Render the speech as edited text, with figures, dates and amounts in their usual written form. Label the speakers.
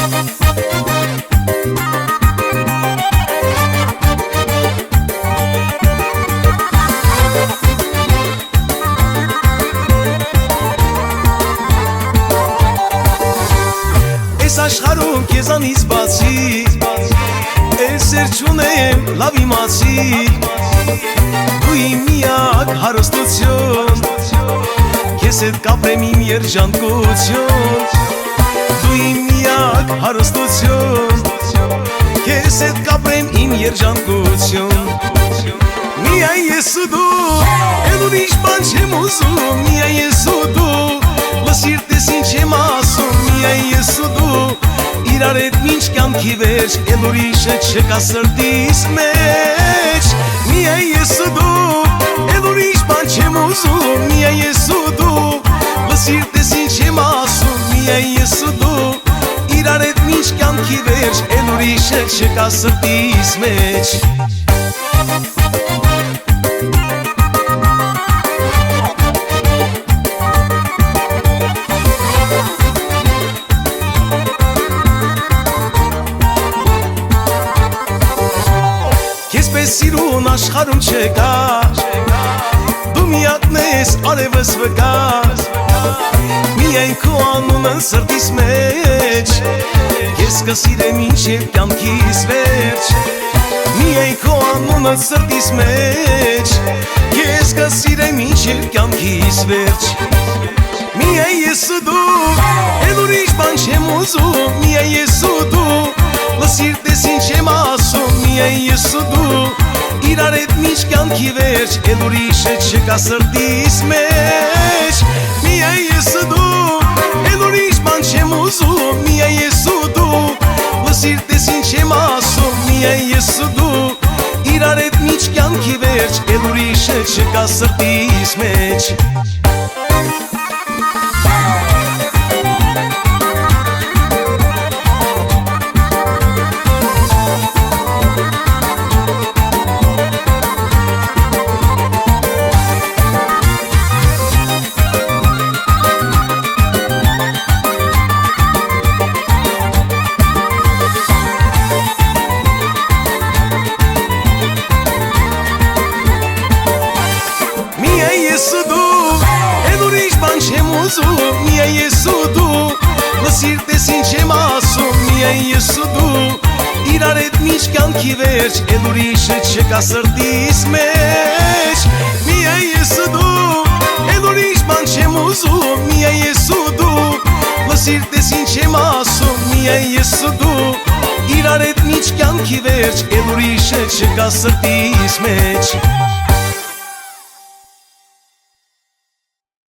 Speaker 1: Այս աշխարհում քեզանից բացի Էլ սեր չունեմ լավ իմացի Դու իմ միակ հարստություն Քեզ հետ կապրեմ իմ երջանկություն Դու իմ միակ հարստություն Քեզ հետ կապրեմ իմ երջանկություն Միայն ես ու դու Էլ ուրիշ բան չեմ ուզում Միայն ես ու դու Լսիր տես ինչ եմ ասում Միայն ես ու դու Իրար հետ մինչ կյանքի վերջ Էլ ուրիշը չկա սրտիս մեջ Միայն ես ու դու Էլ ուրիշ բան չեմ ուզում Միայն ես ու դու Լսիր տես ինչ եմ ասում Միայն ես ու դու Իրար հետ մինչ կյանքի վերջ Էլ ուրիշը չկա սրտիս մեջ Քեզպես սիրուն աշխարհում չկա Դու միակն ես արևս վկա Միայն քո անունն սրտիս մեջ Ես կսիրեմ մինչև կյանքիս վերջ Միայն քո անունն սրտիս մեջ Ես կսիրեմ մինչև կյանքիս վերջ Միայն ես ու դու Էլ ուրիշ բան չեմ ուզում Միայն ես ու դու Լսիր տես ինչ եմ ասում Միայն ես ու դու Իրար հետ մինչ կյանքի վերջ Էլ ուրիշը չկա սրտիս մեջ Միայն ես ու դու Էլ ուրիշ բան չեմ ուզում Միայն ես ու դու Լսիր տես ինչ եմ ասում Միայն ես ու դու Իրար հետ մինչ կյանքի վերջ Էլ ուրիշը չկա սրտիս մեջ Միայն ես ու դու Լսիր տես ինչ եմ ասում Միայն ես ու դու Իրար հետ մինչ կյանքի վերջ Էլ ուրիշը չկա սրտիս մեջ Միայն ես ու դու Էլ ուրիշ բան չեմ ուզում Միայն ես ու դու Լսիր տես ինչ եմ ասում Միայն ես ու դու Իրար հետ մինչ կյանքի վերջ Էլ ուրիշը չկա սրտիս մեջ